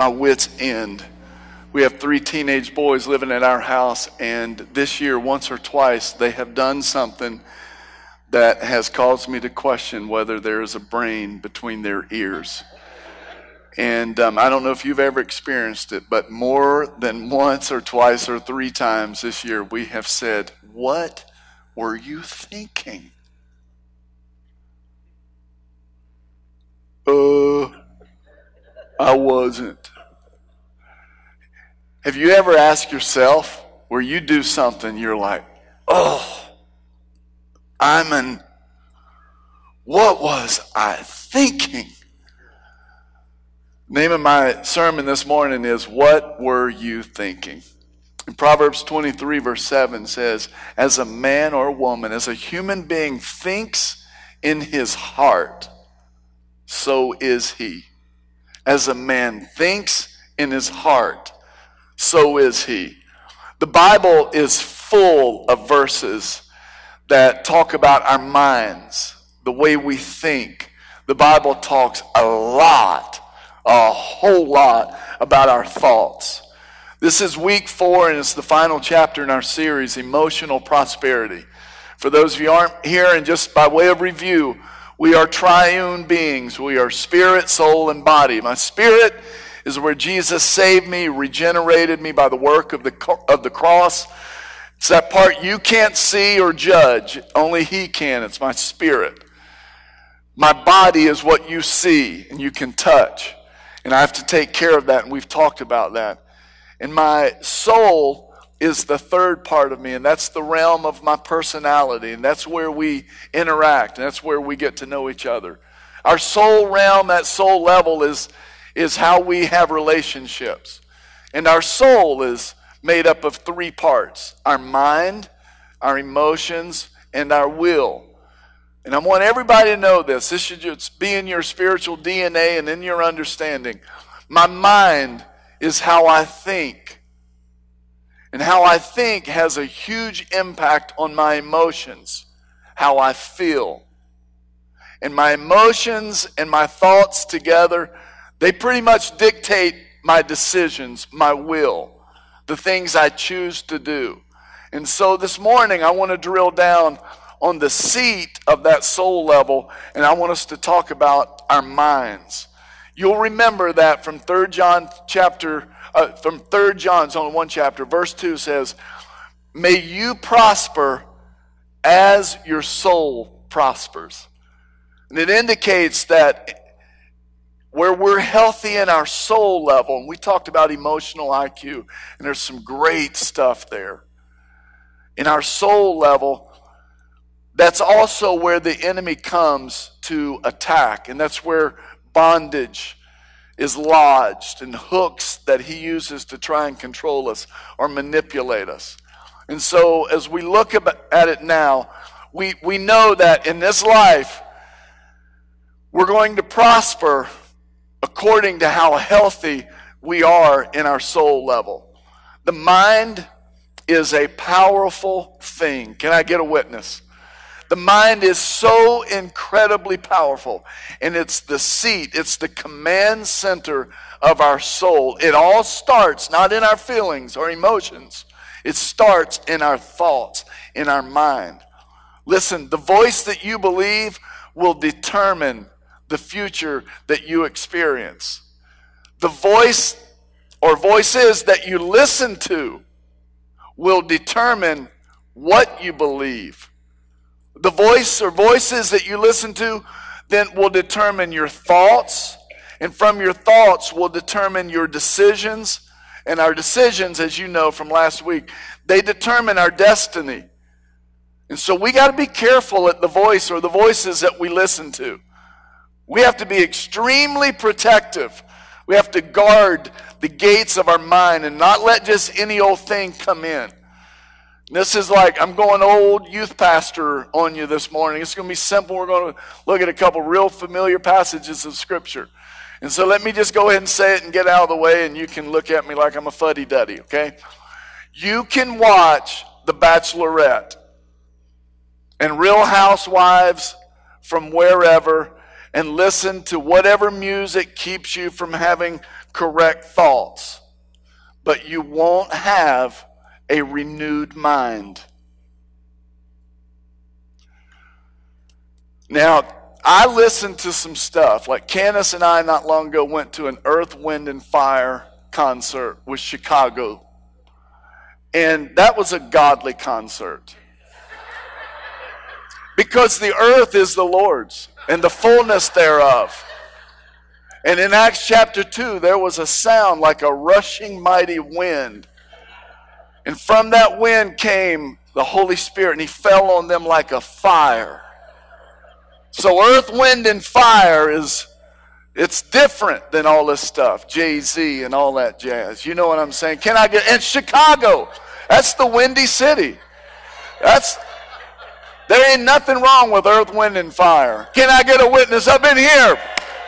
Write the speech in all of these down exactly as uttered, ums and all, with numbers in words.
my wits' end. We have three teenage boys living at our house, and this year, once or twice, they have done something that has caused me to question whether there is a brain between their ears. And um, I don't know if you've ever experienced it, but more than once or twice or three times this year, we have said, "What were you thinking?" Uh, I wasn't. Have you ever asked yourself where you do something, you're like, "Oh, I'm an, what was I thinking?" Name of my sermon this morning is, "What Were You Thinking?" And Proverbs twenty-three verse seven says, as a man or a woman, as a human being thinks in his heart, so is he. As a man thinks in his heart, so is he. The Bible is full of verses that talk about our minds, the way we think. The Bible talks a lot, a whole lot about our thoughts. This is week four, and it's the final chapter in our series, Emotional Prosperity. For those of you who aren't here, and just by way of review, we are triune beings. We are spirit, soul, and body. My spirit is where Jesus saved me, regenerated me by the work of the, of the cross. It's that part you can't see or judge. Only He can. It's my spirit. My body is what you see and you can touch. And I have to take care of that, and we've talked about that. And my soul is the third part of me, and that's the realm of my personality, and that's where we interact, and that's where we get to know each other. Our soul realm, that soul level, is, is how we have relationships. And our soul is made up of three parts: our mind, our emotions, and our will. And I want everybody to know this. This should just be in your spiritual D N A and in your understanding. My mind is how I think. And how I think has a huge impact on my emotions, how I feel. And my emotions and my thoughts together, they pretty much dictate my decisions, my will, the things I choose to do. And so this morning I want to drill down on the seat of that soul level, and I want us to talk about our minds. You'll remember that from third John chapter, uh, from third John, it's only one chapter, verse two says, "May you prosper as your soul prospers." And it indicates that where we're healthy in our soul level, and we talked about emotional I Q, and there's some great stuff there. In our soul level, that's also where the enemy comes to attack, and that's where bondage is lodged and hooks that he uses to try and control us or manipulate us. And so as we look at it now, we, we know that in this life, we're going to prosper according to how healthy we are in our soul level. The mind is a powerful thing. Can I get a witness? The mind is so incredibly powerful, and it's the seat, it's the command center of our soul. It all starts not in our feelings or emotions. It starts in our thoughts, in our mind. Listen, the voice that you believe will determine the future that you experience. The voice or voices that you listen to will determine what you believe. The voice or voices that you listen to then will determine your thoughts, and from your thoughts will determine your decisions, and our decisions, as you know from last week, they determine our destiny. And so we got to be careful at the voice or the voices that we listen to. We have to be extremely protective. We have to guard the gates of our mind and not let just any old thing come in. This is like, I'm going old youth pastor on you this morning. It's going to be simple. We're going to look at a couple real familiar passages of Scripture. And so let me just go ahead and say it and get out of the way, and you can look at me like I'm a fuddy-duddy, okay? You can watch The Bachelorette and Real Housewives from wherever and listen to whatever music keeps you from having correct thoughts, but you won't have a renewed mind. Now, I listened to some stuff. Like Candace and I not long ago went to an Earth, Wind, and Fire concert with Chicago. And that was a godly concert. Because the earth is the Lord's and the fullness thereof. And in Acts chapter two, there was a sound like a rushing mighty wind. And from that wind came the Holy Spirit, and he fell on them like a fire. So earth, wind, and fire is, it's different than all this stuff. Jay-Z and all that jazz. You know what I'm saying? Can I get, and Chicago, that's the windy city. That's, there ain't nothing wrong with earth, wind, and fire. Can I get a witness up in here?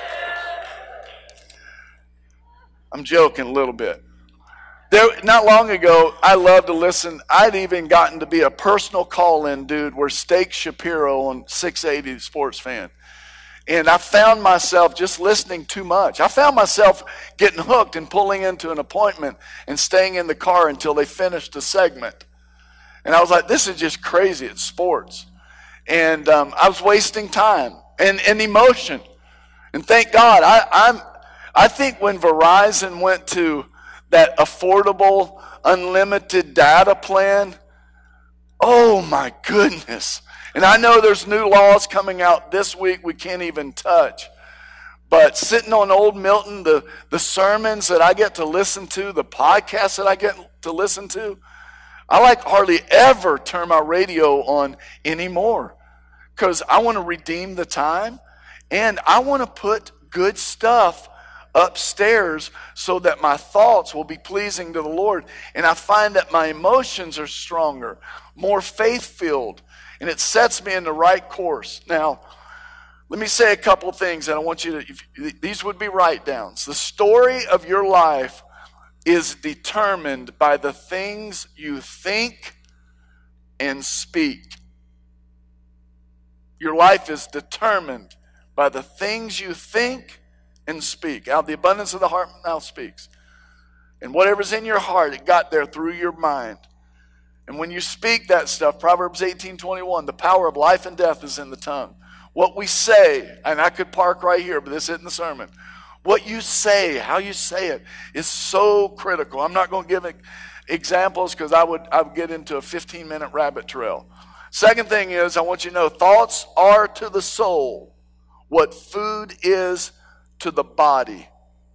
I'm joking a little bit. There, not long ago, I loved to listen. I'd even gotten to be a personal call-in dude where Steak Shapiro on six eighty Sports Fan. And I found myself just listening too much. I found myself getting hooked and pulling into an appointment and staying in the car until they finished the segment. And I was like, this is just crazy. It's sports. And um, I was wasting time and, and emotion. And thank God, I, I'm, I think when Verizon went to that affordable, unlimited data plan, oh my goodness. And I know there's new laws coming out this week we can't even touch. But sitting on Old Milton, the, the sermons that I get to listen to, the podcasts that I get to listen to, I like hardly ever turn my radio on anymore. Because I want to redeem the time. And I want to put good stuff upstairs so that my thoughts will be pleasing to the Lord. And I find that my emotions are stronger, more faith-filled, and it sets me in the right course. Now, let me say a couple things, and I want you to, if, these would be write-downs. The story of your life is determined by the things you think and speak. Your life is determined by the things you think and speak. Out of the abundance of the heart, mouth speaks. And whatever's in your heart, it got there through your mind. And when you speak that stuff, Proverbs eighteen twenty-one, the power of life and death is in the tongue. What we say, and I could park right here, but this isn't the sermon. What you say, how you say it, is so critical. I'm not going to give examples because I would, I would get into a fifteen-minute rabbit trail. Second thing is, I want you to know, thoughts are to the soul what food is to the body.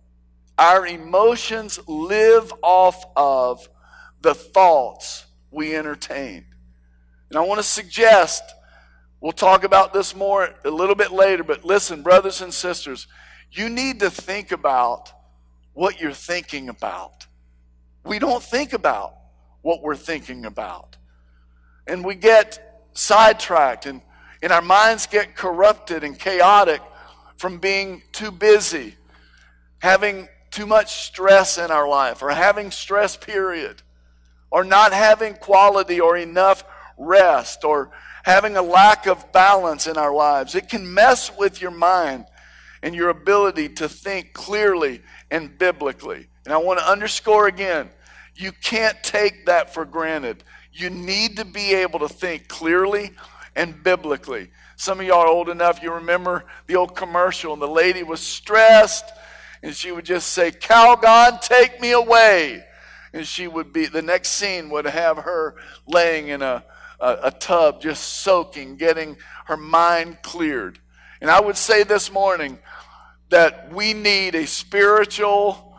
Our emotions live off of the thoughts we entertain. And I want to suggest, we'll talk about this more a little bit later, but listen, brothers and sisters, you need to think about what you're thinking about. We don't think about what we're thinking about. And we get sidetracked, and, and our minds get corrupted and chaotic from being too busy, having too much stress in our life, or having stress period, or not having quality or enough rest, or having a lack of balance in our lives. It can mess with your mind and your ability to think clearly and biblically. And I want to underscore again, you can't take that for granted. You need to be able to think clearly and biblically. Some of y'all are old enough, you remember the old commercial, and the lady was stressed, and she would just say, "Cow God, take me away." And she would be, the next scene would have her laying in a, a, a tub, just soaking, getting her mind cleared. And I would say this morning that we need a spiritual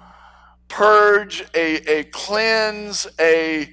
purge, a, a cleanse, a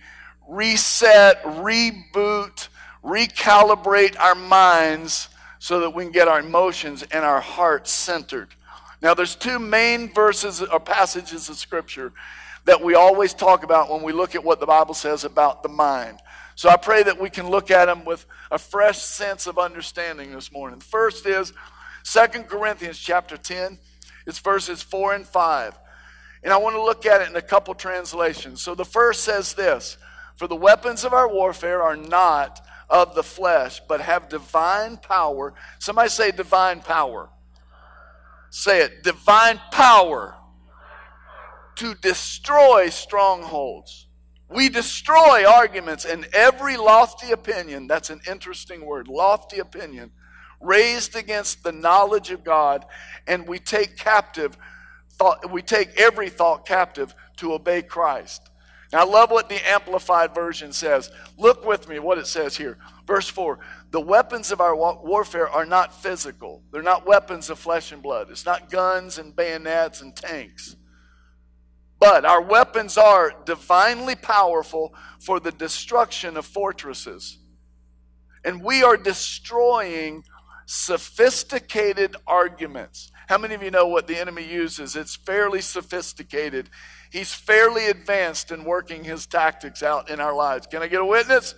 reset, reboot, recalibrate our minds so that we can get our emotions and our hearts centered. Now, there's two main verses or passages of Scripture that we always talk about when we look at what the Bible says about the mind. So I pray that we can look at them with a fresh sense of understanding this morning. The first is Second Corinthians chapter ten. It's verses four and five. And I want to look at it in a couple translations. So the first says this: "For the weapons of our warfare are not of the flesh, but have divine power." Somebody say divine power. Say it, divine power to destroy strongholds. We destroy arguments and every lofty opinion, that's an interesting word, lofty opinion, raised against the knowledge of God, and we take captive thought, we take every thought captive to obey Christ. Now I love what the Amplified Version says. Look with me what it says here. Verse four, the weapons of our warfare are not physical. They're not weapons of flesh and blood. It's not guns and bayonets and tanks. But our weapons are divinely powerful for the destruction of fortresses. And we are destroying sophisticated arguments. How many of you know what the enemy uses? It's fairly sophisticated. He's fairly advanced in working his tactics out in our lives. Can I get a witness?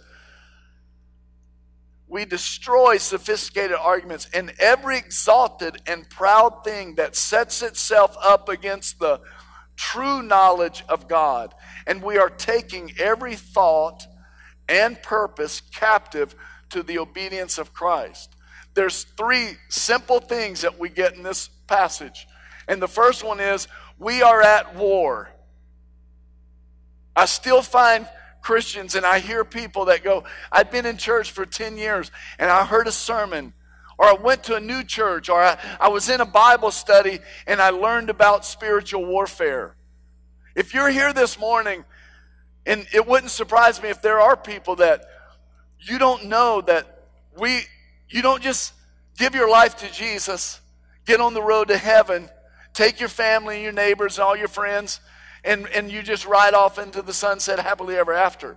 We destroy sophisticated arguments and every exalted and proud thing that sets itself up against the true knowledge of God. And we are taking every thought and purpose captive to the obedience of Christ. There's three simple things that we get in this passage. And the first one is, we are at war. I still find Christians, and I hear people that go, I've been in church for ten years, and I heard a sermon, or I went to a new church, or I, I was in a Bible study, and I learned about spiritual warfare. If you're here this morning, and it wouldn't surprise me if there are people that you don't know that we, you don't just give your life to Jesus, get on the road to heaven, take your family and your neighbors and all your friends, and, and you just ride off into the sunset happily ever after.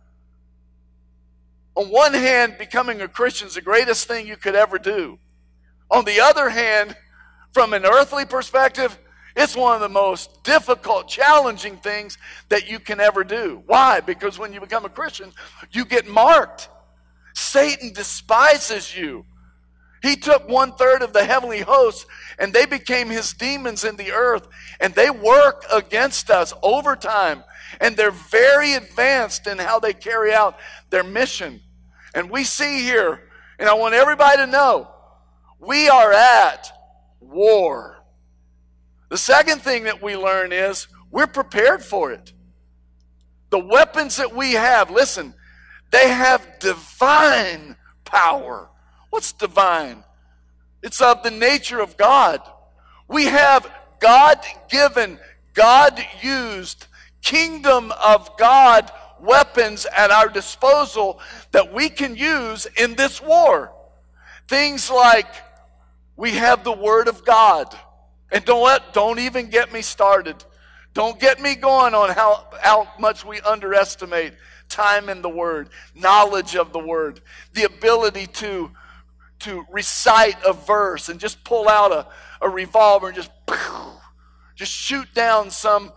On one hand, becoming a Christian is the greatest thing you could ever do. On the other hand, from an earthly perspective, it's one of the most difficult, challenging things that you can ever do. Why? Because when you become a Christian, you get marked. Satan despises you. He took one third of the heavenly hosts and they became his demons in the earth, and they work against us over time, and they're very advanced in how they carry out their mission. And we see here, and I want everybody to know, we are at war. The second thing that we learn is we're prepared for it. The weapons that we have, listen, they have divine power. What's divine? It's of the nature of God. We have God-given, God-used, kingdom of God weapons at our disposal that we can use in this war. Things like we have the Word of God. And don't let, don't even get me started. Don't get me going on how, how much we underestimate time in the Word, knowledge of the Word, the ability to, to recite a verse and just pull out a, a revolver and just, just shoot down some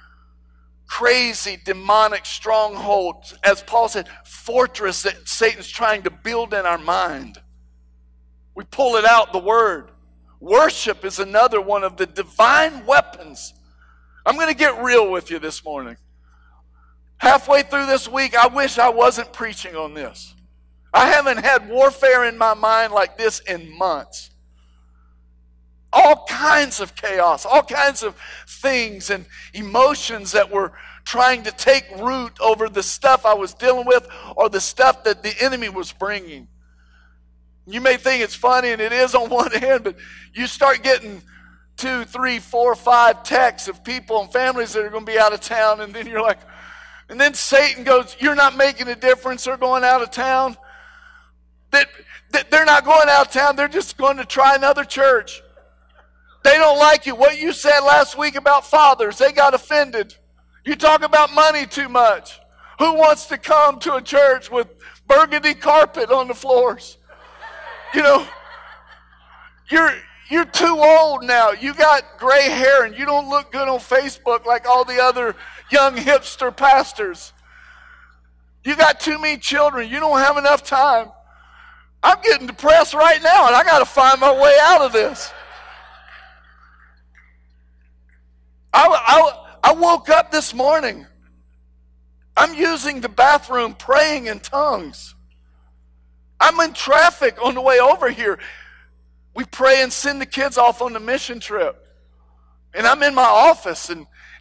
crazy demonic stronghold. As Paul said, fortress that Satan's trying to build in our mind. We pull it out, the Word. Worship is another one of the divine weapons. I'm going to get real with you this morning. Halfway through this week, I wish I wasn't preaching on this. I haven't had warfare in my mind like this in months. All kinds of chaos, all kinds of things and emotions that were trying to take root over the stuff I was dealing with or the stuff that the enemy was bringing. You may think it's funny, and it is on one hand, but you start getting two, three, four, five texts of people and families that are going to be out of town, and then you're like, and then Satan goes, you're not making a difference, they're going out of town. That, that they're not going out of town, they're just going to try another church. They don't like you. What you said last week about fathers, they got offended. You talk about money too much. Who wants to come to a church with burgundy carpet on the floors? You know, you're you're too old now. You got gray hair and you don't look good on Facebook like all the other young hipster pastors. You got too many children. You don't have enough time. I'm getting depressed right now, and I got to find my way out of this. I, I, I woke up this morning. I'm using the bathroom praying in tongues. I'm in traffic on the way over here. We pray and send the kids off on the mission trip. And I'm in my office, and,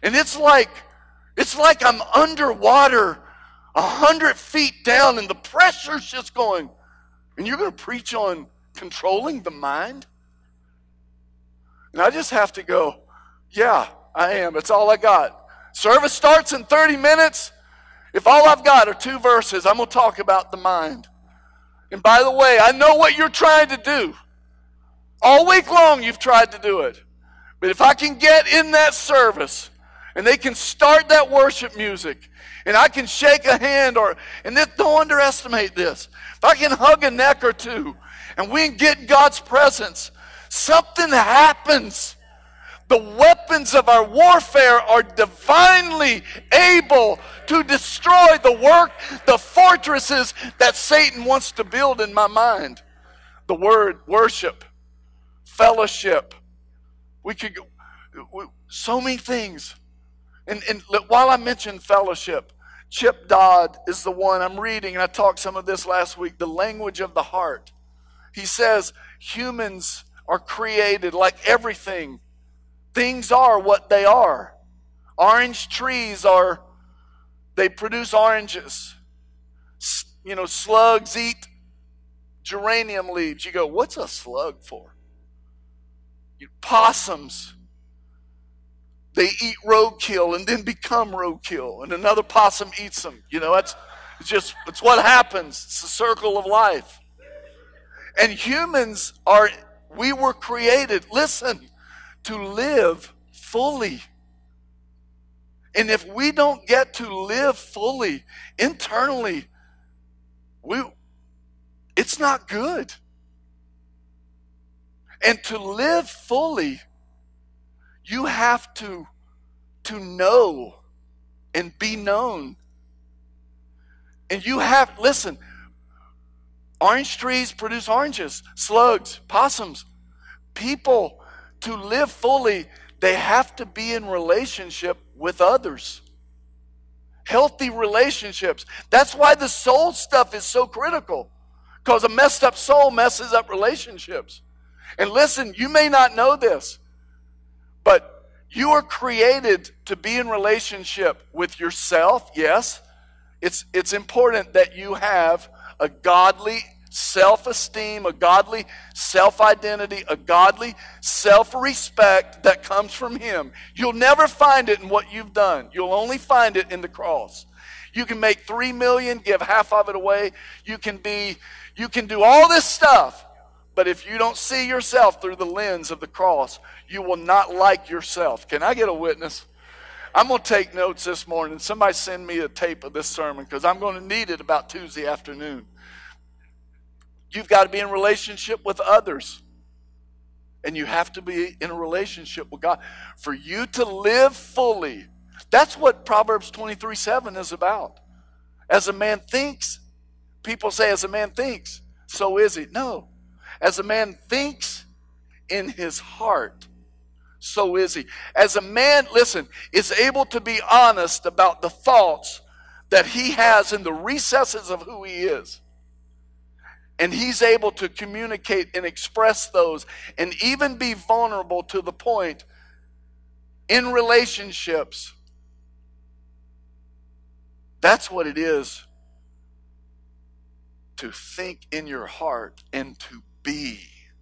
And it's like, it's like I'm underwater a hundred feet down and the pressure's just going. And you're going to preach on controlling the mind? And I just have to go, yeah, I am. It's all I got. Service starts in thirty minutes. If all I've got are two verses, I'm going to talk about the mind. And by the way, I know what you're trying to do. All week long you've tried to do it. But if I can get in that service and they can start that worship music and I can shake a hand or, and this, don't underestimate this. If I can hug a neck or two and we can get God's presence, something happens. The weapons of our warfare are divinely able to destroy the work, the fortresses that Satan wants to build in my mind. The word worship, fellowship. We could go, so many things. And, and while I mention fellowship, Chip Dodd is the one I'm reading, and I talked some of this last week, The Language of the Heart. He says humans are created like everything. Things are what they are. Orange trees are, they produce oranges. You know, slugs eat geranium leaves. You go, what's a slug for? You, possums, they eat roadkill and then become roadkill, and another possum eats them. You know, that's it's just it's what happens. It's the circle of life. And humans are, we were created, listen, to live fully. And if we don't get to live fully internally, we it's not good. And to live fully, you have to, to know and be known. And you have, listen, orange trees produce oranges, slugs, possums. People, to live fully, they have to be in relationship with others. Healthy relationships. That's why the soul stuff is so critical. Because a messed up soul messes up relationships. And listen, you may not know this, but you are created to be in relationship with yourself, yes. It's, it's important that you have a godly self-esteem, a godly self-identity, a godly self-respect that comes from Him. You'll never find it in what you've done. You'll only find it in the cross. You can make three million, give half of it away. You can be, you can do all this stuff. But if you don't see yourself through the lens of the cross, you will not like yourself. Can I get a witness? I'm going to take notes this morning. Somebody send me a tape of this sermon because I'm going to need it about Tuesday afternoon. You've got to be in relationship with others. And you have to be in a relationship with God. For you to live fully, that's what Proverbs twenty-three seven is about. As a man thinks, people say as a man thinks, so is he. No. As a man thinks in his heart, so is he. As a man, listen, is able to be honest about the thoughts that he has in the recesses of who he is. And he's able to communicate and express those and even be vulnerable to the point in relationships. That's what it is to think in your heart and to be.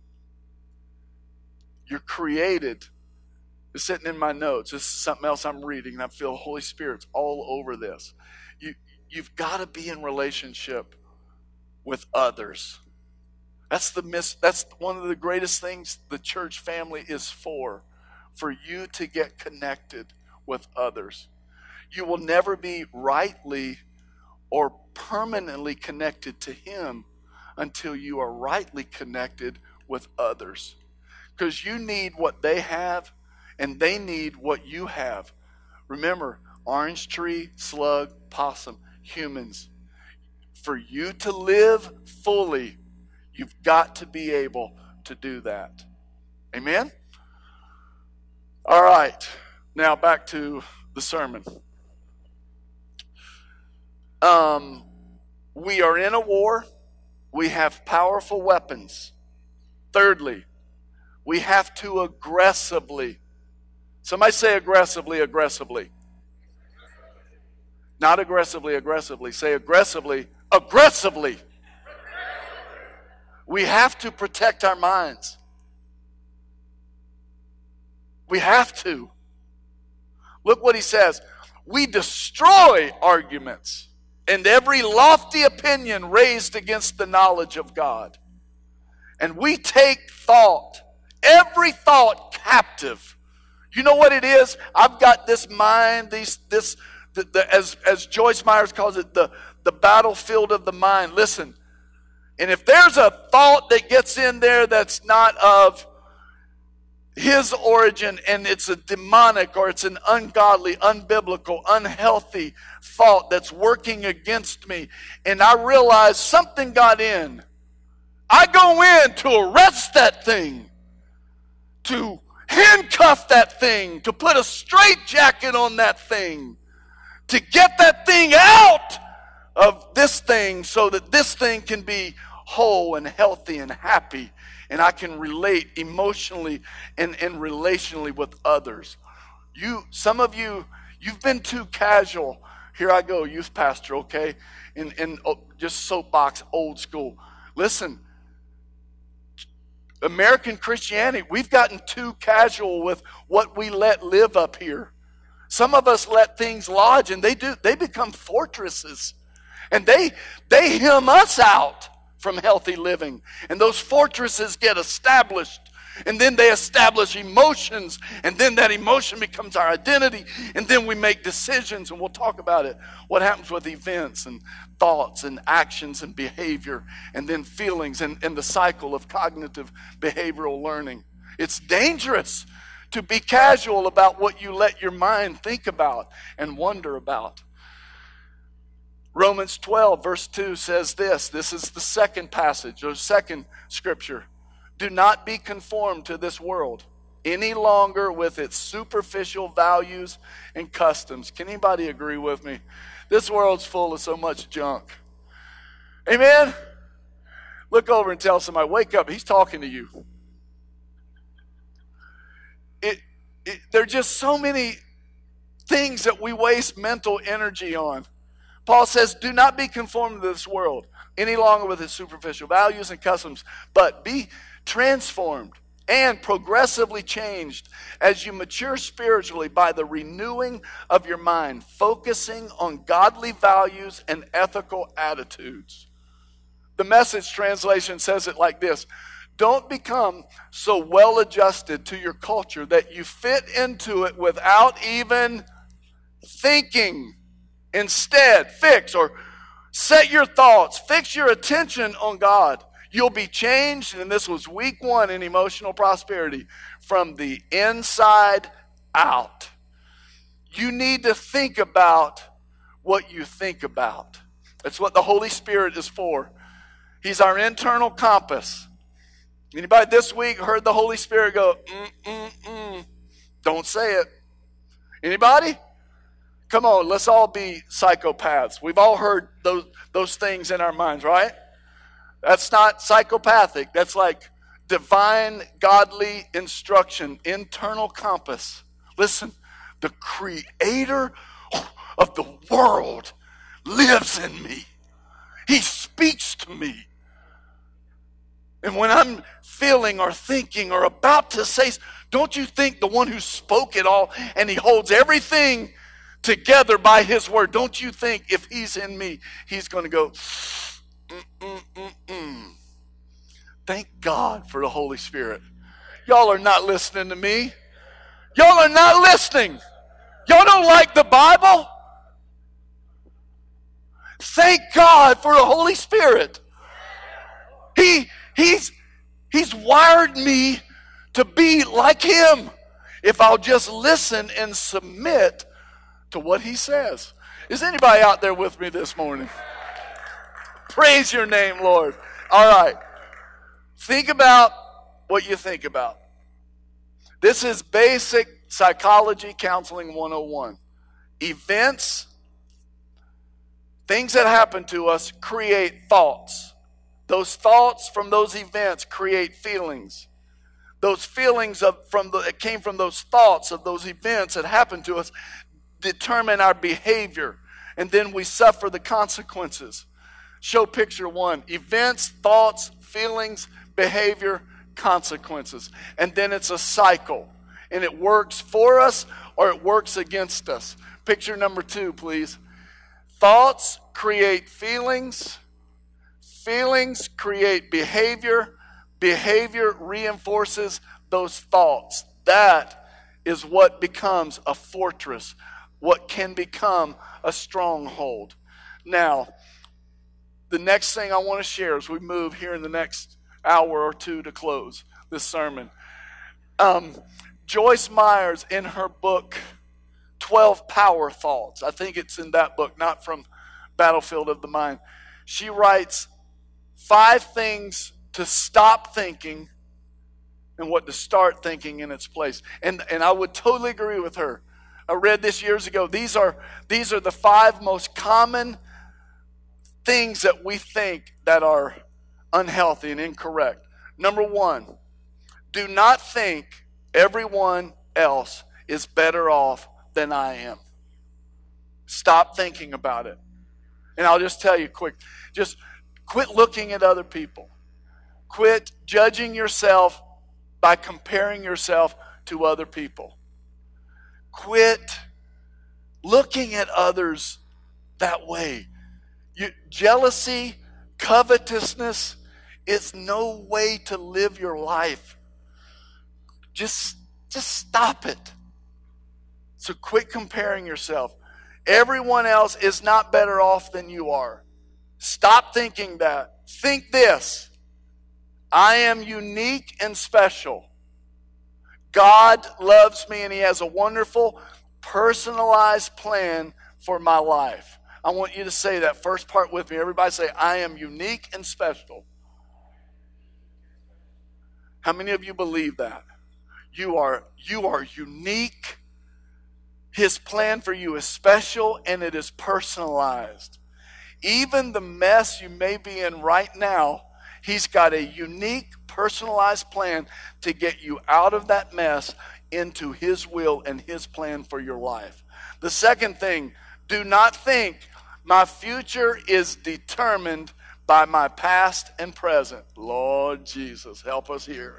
You're created. It's sitting in my notes. This is something else I'm reading, and I feel the Holy Spirit's all over this. You, you've got to be in relationship with others. That's the miss. That's one of the greatest things the church family is for, for you to get connected with others. You will never be rightly or permanently connected to Him until you are rightly connected with others. Because you need what they have, and they need what you have. Remember, orange tree, slug, possum, humans. For you to live fully, you've got to be able to do that. Amen? All right. Now back to the sermon. Um, we are in a war. We have powerful weapons. Thirdly, we have to aggressively Somebody say aggressively, aggressively. Not aggressively, aggressively. Say aggressively, aggressively. We have to protect our minds. We have to. Look what he says. We destroy arguments and every lofty opinion raised against the knowledge of God. And we take thought, every thought captive. You know what it is? I've got this mind, these, this, the, the, as, as Joyce Myers calls it, the, the battlefield of the mind. Listen, and if there's a thought that gets in there that's not of his origin, and it's a demonic or it's an ungodly, unbiblical, unhealthy thought that's working against me, and I realize something got in, I go in to arrest that thing, to handcuff that thing, to put a straitjacket on that thing, to get that thing out of this thing so that this thing can be whole and healthy and happy, and I can relate emotionally and, and relationally with others. You, some of you, you've been too casual. Here I go, youth pastor, okay? In, in oh, just soapbox, old school. Listen, American Christianity, we've gotten too casual with what we let live up here. Some of us let things lodge, and they do, they become fortresses. And they, they hem us out from healthy living. And those fortresses get established. And then they establish emotions. And then that emotion becomes our identity. And then we make decisions. And we'll talk about it. What happens with events and thoughts and actions and behavior. And then feelings and, and the cycle of cognitive behavioral learning. It's dangerous to be casual about what you let your mind think about and wonder about. Romans twelve verse two says this. This is the second passage or second scripture. Do not be conformed to this world any longer with its superficial values and customs. Can anybody agree with me? This world's full of so much junk. Amen? Look over and tell somebody, wake up. He's talking to you. It, it, there are just so many things that we waste mental energy on. Paul says, do not be conformed to this world any longer with its superficial values and customs, but be transformed and progressively changed as you mature spiritually by the renewing of your mind, focusing on godly values and ethical attitudes. The Message translation says it like this. Don't become so well adjusted to your culture that you fit into it without even thinking. Instead, fix or set your thoughts, fix your attention on God. You'll be changed, and this was week one in emotional prosperity, from the inside out. You need to think about what you think about. That's what the Holy Spirit is for. He's our internal compass. Anybody this week heard the Holy Spirit go, mm, mm, mm? Don't say it. Anybody? Come on, let's all be psychopaths. We've all heard those, those things in our minds, right? That's not psychopathic. That's like divine, godly instruction, internal compass. Listen, the creator of the world lives in me. He speaks to me. And when I'm feeling or thinking or about to say, don't you think the one who spoke it all and he holds everything together by his word, don't you think if he's in me, he's going to go, mm, mm, mm, mm. Thank God for the Holy Spirit. Y'all are not listening to me. Y'all are not listening. Y'all don't like the Bible? Thank God for the Holy Spirit. He, he's, he's wired me to be like him if I'll just listen and submit to what he says. Is anybody out there with me this morning? Praise your name, Lord. All right. Think about what you think about. This is basic psychology counseling one oh one. Events, things that happen to us create thoughts. Those thoughts from those events create feelings. those feelings of from the it came from those thoughts of those events that happened to us determine our behavior, and then we suffer the consequences. Show picture one. Events, thoughts, feelings, behavior, consequences. And then it's a cycle. And it works for us or it works against us. Picture number two, please. Thoughts create feelings. Feelings create behavior. Behavior reinforces those thoughts. That is what becomes a fortress, what can become a stronghold. Now, the next thing I want to share as we move here in the next hour or two to close this sermon. Um, Joyce Myers, in her book, twelve Power Thoughts, I think it's in that book, not from Battlefield of the Mind. She writes five things to stop thinking and what to start thinking in its place. And, and I would totally agree with her. I read this years ago. These are, these are the five most common things that we think that are unhealthy and incorrect. Number one, do not think everyone else is better off than I am. Stop thinking about it. And I'll just tell you quick, just quit looking at other people. Quit judging yourself by comparing yourself to other people. Quit looking at others that way. You, jealousy, covetousness is no way to live your life. Just, just stop it. So quit comparing yourself. Everyone else is not better off than you are. Stop thinking that. Think this. I am unique and special. God loves me and He has a wonderful, personalized plan for my life. I want you to say that first part with me. Everybody say, I am unique and special. How many of you believe that? You are, you are unique. His plan for you is special and it is personalized. Even the mess you may be in right now, He's got a unique, personalized plan to get you out of that mess into His will and His plan for your life. The second thing, do not think my future is determined by my past and present. Lord Jesus, help us here.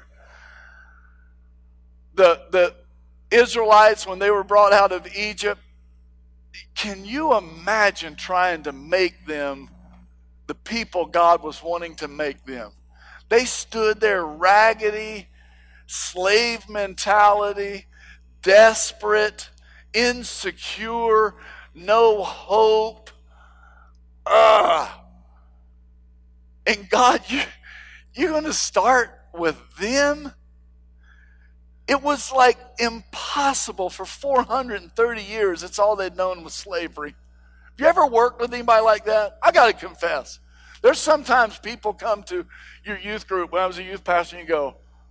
The, the Israelites, when they were brought out of Egypt, can you imagine trying to make them the people God was wanting to make them? They stood there raggedy, slave mentality, desperate, insecure, no hope. Ugh. And God, you, you're going to start with them? It was like impossible for four hundred thirty years. It's all they'd known was slavery. Have you ever worked with anybody like that? I got to confess. There's sometimes people come to your youth group when I was a youth pastor and you go,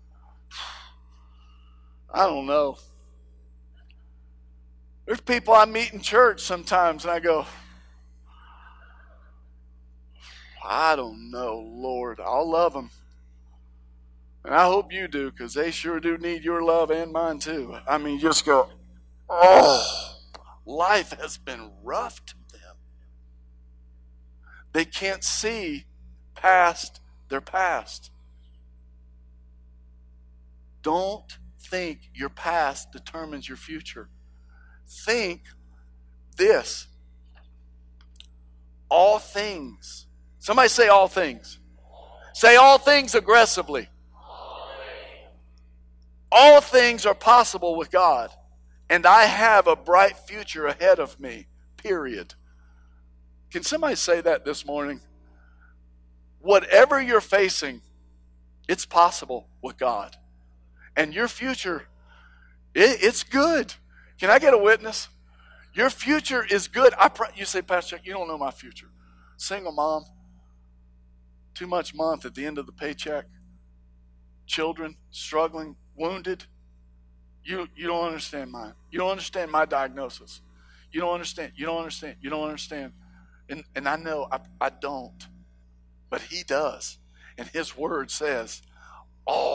I don't know. There's people I meet in church sometimes and I go, I don't know, Lord. I'll love them. And I hope you do, because they sure do need your love and mine too. I mean, just go, oh, life has been rough to them. They can't see past their past. Don't think your past determines your future. Think this. All things. Somebody say all things. Say all things aggressively. All things are possible with God, and I have a bright future ahead of me, period. Can somebody say that this morning? Whatever you're facing, it's possible with God. And your future, it, it's good. Can I get a witness? Your future is good. I pr- you say, Pastor, you don't know my future. Single mom, too much month at the end of the paycheck, children struggling, wounded. You you don't understand mine. You don't understand my diagnosis. You don't understand. You don't understand. You don't understand. And and I know I, I don't. But He does. And His word says all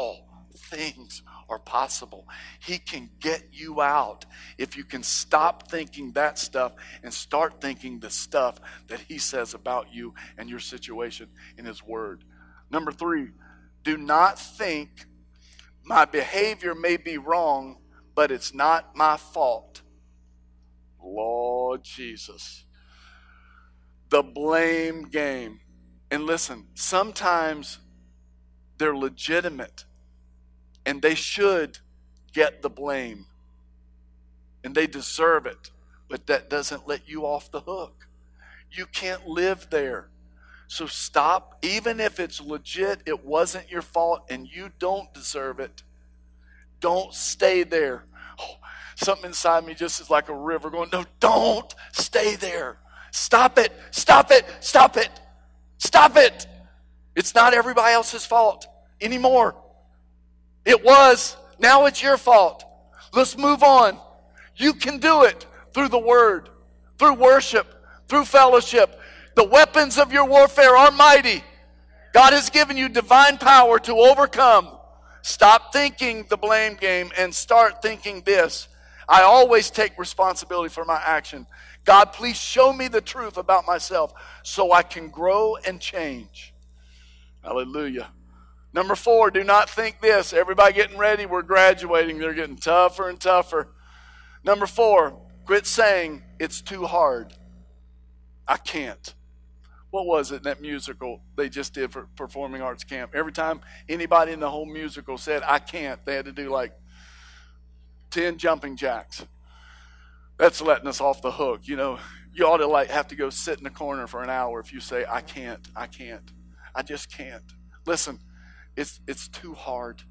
things are possible. He can get you out if you can stop thinking that stuff and start thinking the stuff that he says about you and your situation in his word. Number three, do not think my behavior may be wrong, but it's not my fault. Lord Jesus. The blame game. And listen, sometimes they're legitimate and they should get the blame and they deserve it, but that doesn't let you off the hook. You can't live there. So stop. Even if it's legit, it wasn't your fault and you don't deserve it, don't stay there. Oh, something inside me just is like a river going, no, don't stay there. Stop it. Stop it. Stop it. Stop it. It's not everybody else's fault anymore. It was. Now it's your fault. Let's move on. You can do it through the word, through worship, through fellowship. The weapons of your warfare are mighty. God has given you divine power to overcome. Stop thinking the blame game and start thinking this. I always take responsibility for my action. God, please show me the truth about myself so I can grow and change. Hallelujah. Number four, do not think this. Everybody getting ready. We're graduating. They're getting tougher and tougher. Number four, quit saying it's too hard. I can't. What was it in that musical they just did for Performing Arts Camp? Every time anybody in the whole musical said, I can't, they had to do like ten jumping jacks. That's letting us off the hook. You know, you ought to like have to go sit in the corner for an hour if you say, I can't, I can't, I just can't. Listen, it's it's too hard.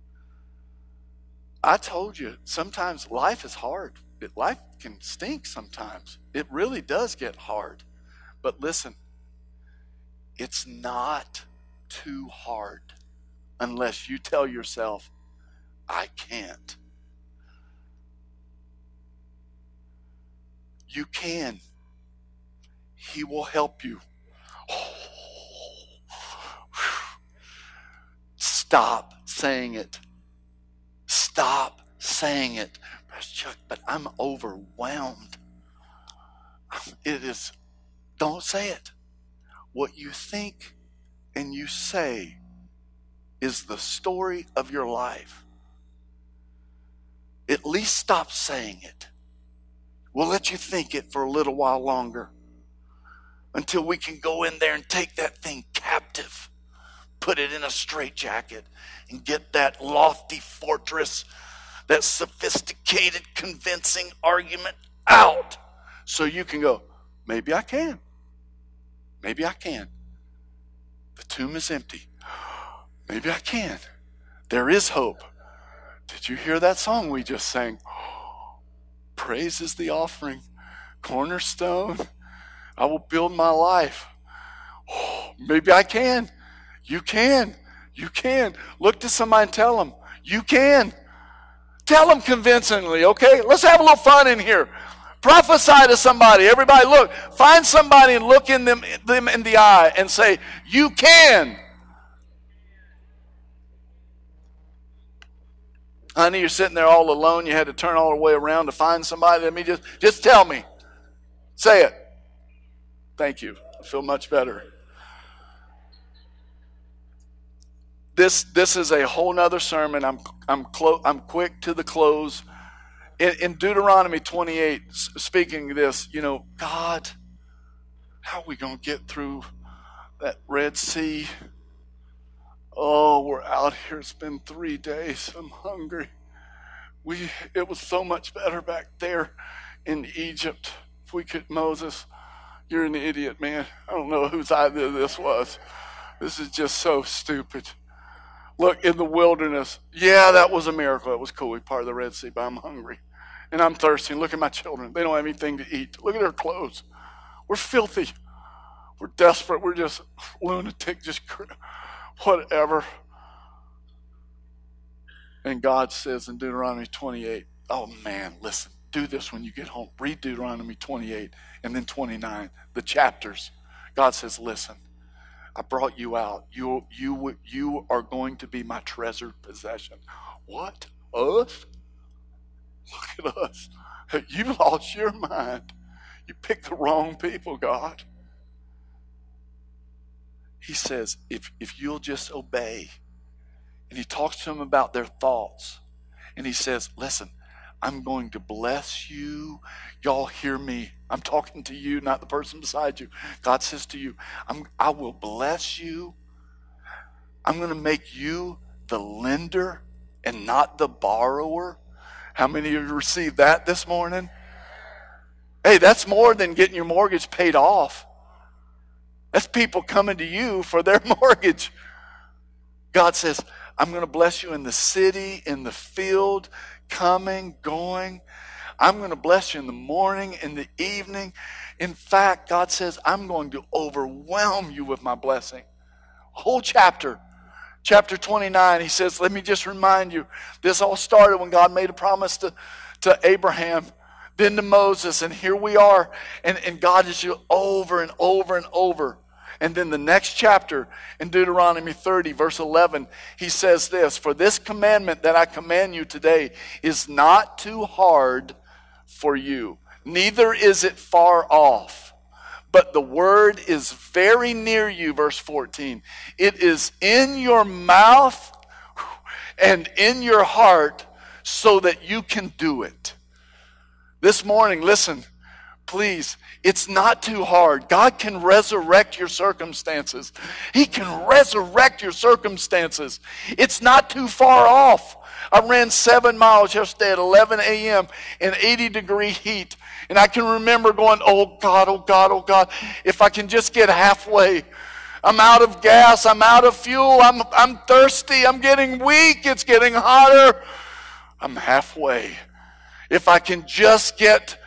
I told you, sometimes life is hard. It, life can stink sometimes. It really does get hard. But listen, it's not too hard unless you tell yourself, I can't. You can. He will help you. Stop saying it. Stop saying it. Pastor Chuck, but I'm overwhelmed. It is, don't say it. What you think and you say is the story of your life. At least stop saying it. We'll let you think it for a little while longer until we can go in there and take that thing captive, put it in a straitjacket, and get that lofty fortress, that sophisticated, convincing argument out so you can go, maybe I can. Maybe I can. The tomb is empty. Maybe I can. There is hope. Did you hear that song we just sang? Praise is the offering. Cornerstone. I will build my life. Oh, maybe I can. You can. You can. Look to somebody and tell them, you can. Tell them convincingly, okay? Let's have a little fun in here. Prophesy to somebody. Everybody look. Find somebody and look in them, them in the eye and say, you can. Honey, you're sitting there all alone. You had to turn all the way around to find somebody. Let me just, just tell me. Say it. Thank you. I feel much better. This, this is a whole nother sermon. I'm, I'm, clo- I'm quick to the close. In, in Deuteronomy twenty-eight, speaking of this, you know, God, how are we going to get through that Red Sea? Oh, we're out here. It's been three days. I'm hungry. We, it was so much better back there in Egypt. If we could, Moses, you're an idiot, man. I don't know whose idea this was. This is just so stupid. Look, in the wilderness, yeah, that was a miracle. It was cool. We parted the Red Sea, but I'm hungry. And I'm thirsty. Look at my children. They don't have anything to eat. Look at their clothes. We're filthy. We're desperate. We're just lunatic, just whatever. And God says in Deuteronomy twenty-eight, oh man, listen, do this when you get home. Read Deuteronomy twenty-eight and then twenty-nine, the chapters. God says, listen, I brought you out. You, you, you are going to be my treasured possession. What? Us? Look at us. You lost your mind. You picked the wrong people, God. He says, if, if you'll just obey. And he talks to them about their thoughts. And he says, listen, I'm going to bless you. Y'all hear me. I'm talking to you, not the person beside you. God says to you, I'm, I will bless you. I'm going to make you the lender and not the borrower. How many of you received that this morning? Hey, that's more than getting your mortgage paid off. That's people coming to you for their mortgage. God says, I'm going to bless you in the city, in the field, coming, going. I'm going to bless you in the morning, in the evening. In fact, God says, I'm going to overwhelm you with my blessing. Whole chapter. Chapter twenty-nine, he says, let me just remind you, this all started when God made a promise to, to Abraham, then to Moses, and here we are. And, and God is just over and over and over. And then the next chapter in Deuteronomy thirty, verse eleven, he says this, for this commandment that I command you today is not too hard for you, neither is it far off. But the word is very near you, verse fourteen. It is in your mouth and in your heart so that you can do it. This morning, listen, please, it's not too hard. God can resurrect your circumstances. He can resurrect your circumstances. It's not too far off. I ran seven miles yesterday at eleven a.m. in eighty degree heat. And I can remember going, oh God, oh God, oh God, if I can just get halfway. I'm out of gas, I'm out of fuel, I'm, I'm thirsty, I'm getting weak, it's getting hotter. I'm halfway. If I can just get,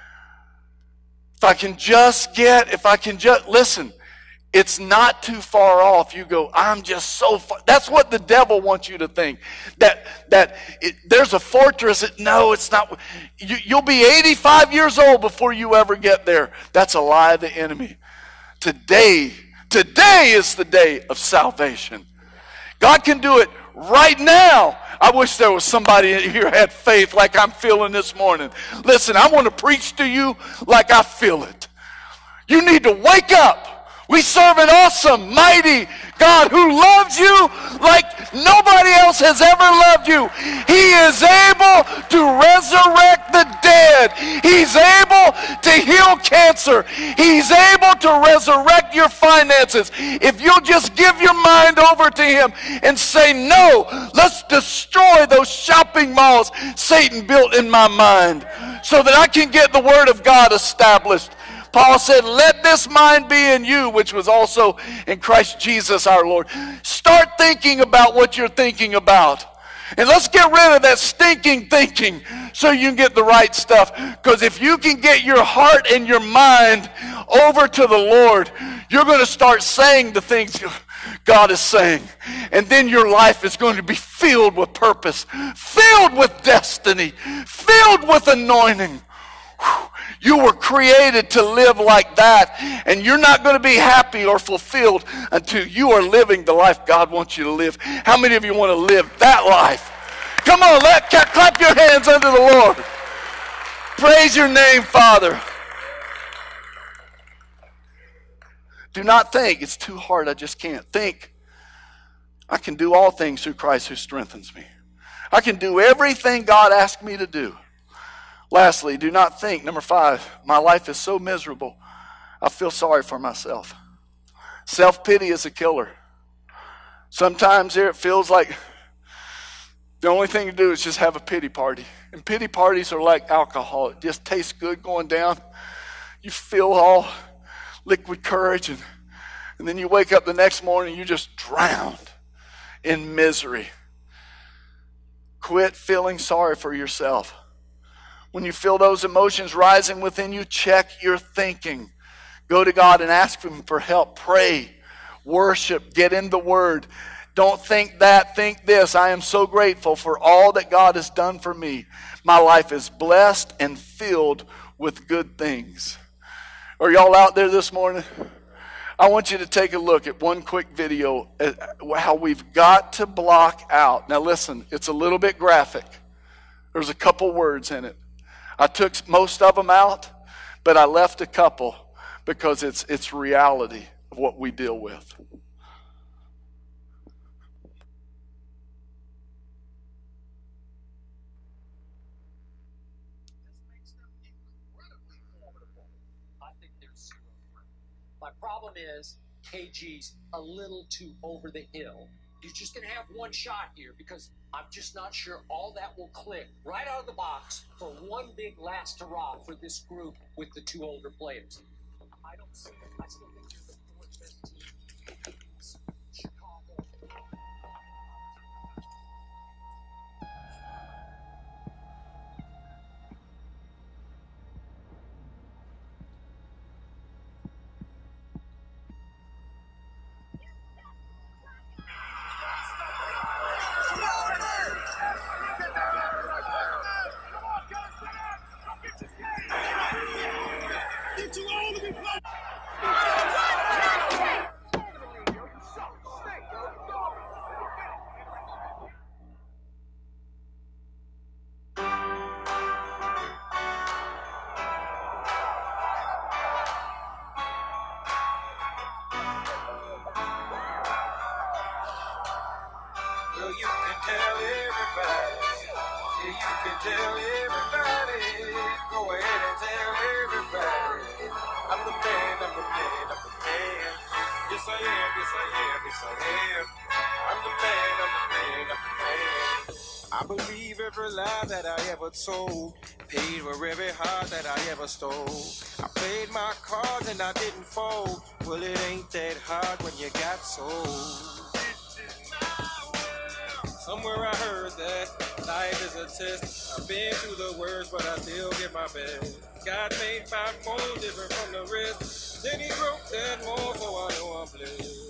if I can just get, if I can just, listen, it's not too far off. You go, I'm just so far. That's what the devil wants you to think. That that it, there's a fortress. That, no, it's not. You, you'll be eighty-five years old before you ever get there. That's a lie of the enemy. Today, today is the day of salvation. God can do it right now. I wish there was somebody here who had faith like I'm feeling this morning. Listen, I want to preach to you like I feel it. You need to wake up. We serve an awesome, mighty God who loves you like nobody else has ever loved you. He is able to resurrect the dead. He's able to heal cancer. He's able to resurrect your finances. If you'll just give your mind over to him and say, no, let's destroy those shopping malls Satan built in my mind so that I can get the word of God established. Paul said, let this mind be in you, which was also in Christ Jesus our Lord. Start thinking about what you're thinking about. And let's get rid of that stinking thinking so you can get the right stuff. Because if you can get your heart and your mind over to the Lord, you're going to start saying the things God is saying. And then your life is going to be filled with purpose, filled with destiny, filled with anointing. You were created to live like that, and you're not going to be happy or fulfilled until you are living the life God wants you to live. How many of you want to live that life? Come on, let clap your hands unto the Lord. Praise your name, Father. Do not think it's too hard, I just can't. Think, I can do all things through Christ who strengthens me. I can do everything God asked me to do. Lastly, do not think, number five, my life is so miserable, I feel sorry for myself. Self-pity is a killer. Sometimes here it feels like the only thing to do is just have a pity party. And pity parties are like alcohol. It just tastes good going down. You feel all liquid courage, and, and then you wake up the next morning, you're just drowned in misery. Quit feeling sorry for yourself. When you feel those emotions rising within you, check your thinking. Go to God and ask him for help. Pray, worship, get in the Word. Don't think that, think this. I am so grateful for all that God has done for me. My life is blessed and filled with good things. Are y'all out there this morning? I want you to take a look at one quick video, at how we've got to block out. Now listen, it's a little bit graphic. There's a couple words in it. I took most of them out, but I left a couple because it's it's reality of what we deal with. My problem is K G's a little too over the hill. You're just going to have one shot here because I'm just not sure all that will click right out of the box for one big last hurrah for this group with the two older players. I don't see it. I still think you're the fourth best team. Chicago. I believe every lie that I ever told, paid for every heart that I ever stole. I played my cards and I didn't fold. Well, it ain't that hard when you got sold. Somewhere I heard that life is a test. I've been through the worst, but I still get my best. God made my mold different from the rest. Then he broke that mold, so I know I'm blessed.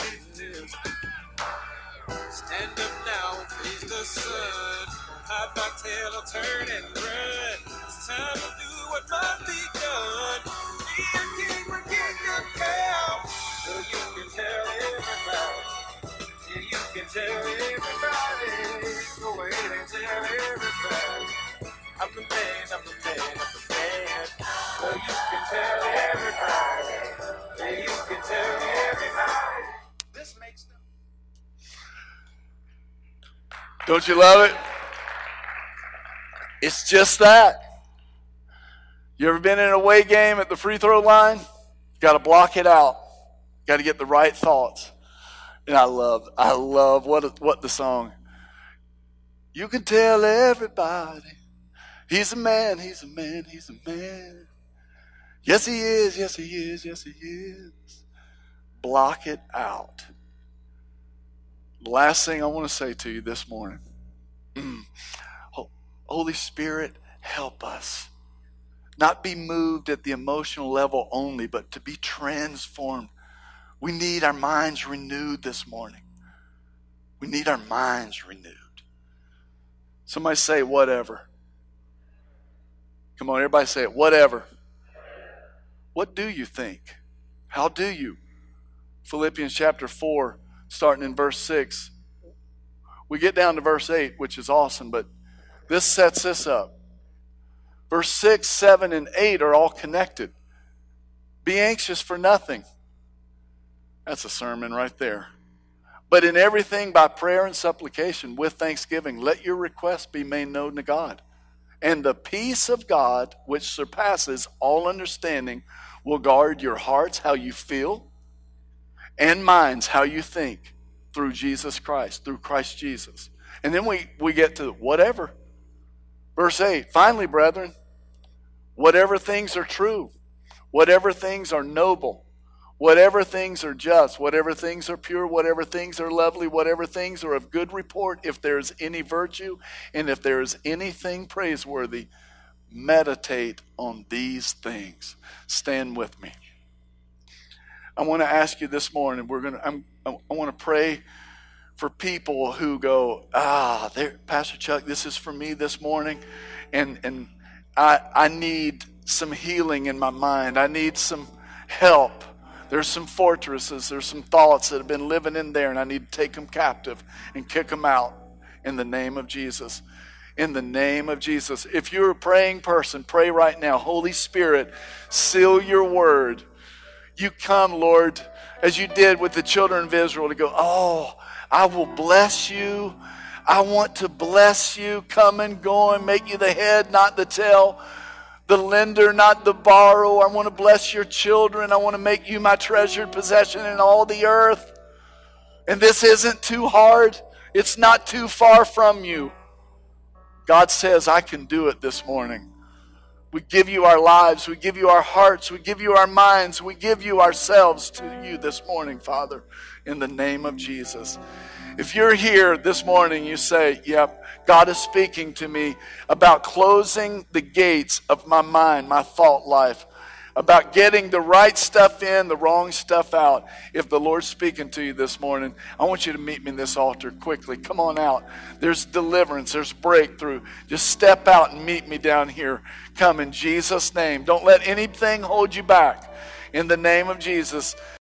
Stand up now and face the sun. Hide my tail or turn and run. It's time to do what must be done. Be a king or king of hell. So you can tell everybody. Yeah, you can tell everybody. Go ahead and tell everybody. I'm the man, I'm the man, I'm the man. So you can tell everybody. Yeah, you can tell everybody. This makes them. Don't you love it? It's just that. You ever been in an away game at the free throw line? Got to block it out. Got to get the right thoughts. And I love, I love what what the song. You can tell everybody. He's a man, he's a man, he's a man. Yes, he is, yes, he is, yes, he is. Block it out. Last thing I want to say to you this morning. Holy Spirit, help us. Not be moved at the emotional level only, but to be transformed. We need our minds renewed this morning. We need our minds renewed. Somebody say whatever. Come on, everybody say it. Whatever. What do you think? How do you? Philippians chapter four. Starting in verse six. We get down to verse eight, which is awesome, but this sets this up. Verse six, seven, and eight are all connected. Be anxious for nothing. That's a sermon right there. But in everything by prayer and supplication with thanksgiving, let your requests be made known to God. And the peace of God, which surpasses all understanding, will guard your hearts, how you feel, and minds, how you think, through Jesus Christ, through Christ Jesus. And then we, we get to whatever. Verse eight, finally, brethren, whatever things are true, whatever things are noble, whatever things are just, whatever things are pure, whatever things are lovely, whatever things are of good report, if there is any virtue, and if there is anything praiseworthy, meditate on these things. Stand with me. I want to ask you this morning, we're going to, I'm, I want to pray for people who go, ah, there, Pastor Chuck, this is for me this morning, and and I I need some healing in my mind. I need some help There's some fortresses, there's some thoughts that have been living in there, and I need to take them captive and kick them out in the name of Jesus. In the name of Jesus. If you're a praying person, pray right now. Holy Spirit, seal your word. You come, Lord, as you did with the children of Israel, to go, oh, I will bless you. I want to bless you. Come and go and make you the head, not the tail. The lender, not the borrower. I want to bless your children. I want to make you my treasured possession in all the earth. And this isn't too hard. It's not too far from you. God says, I can do it this morning. We give you our lives. We give you our hearts. We give you our minds. We give you ourselves to you this morning, Father, in the name of Jesus. If you're here this morning, you say, yep, God is speaking to me about closing the gates of my mind, my thought life, about getting the right stuff in, the wrong stuff out. If the Lord's speaking to you this morning, I want you to meet me in this altar quickly. Come on out. There's deliverance. There's breakthrough. Just step out and meet me down here. Come in Jesus' name. Don't let anything hold you back. In the name of Jesus.